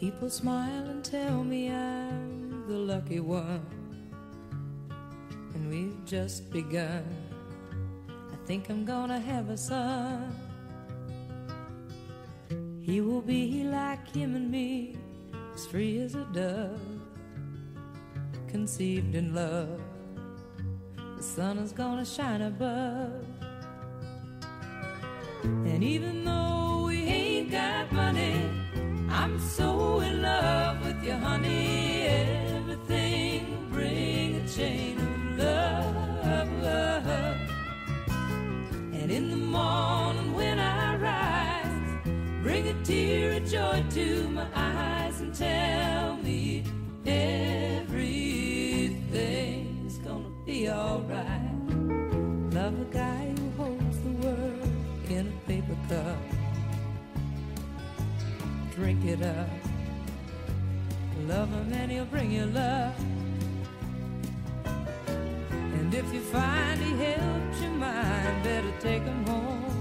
People smile and tell me I'm the lucky one, and we've just begun. I think I'm gonna have a son. He will be like him and me, as free as a dove, conceived in love. The sun is gonna shine above. And even though we ain't got money, I'm so in love with you, honey. Everything will bring a chain of love. And in the morning when I rise, bring a tear of joy to my eyes and tell me everything's gonna be alright. Love a guy who holds the world in a paper cup. Drink it up. Love him and he'll bring you love. And if you find he helps your mind, better take him home.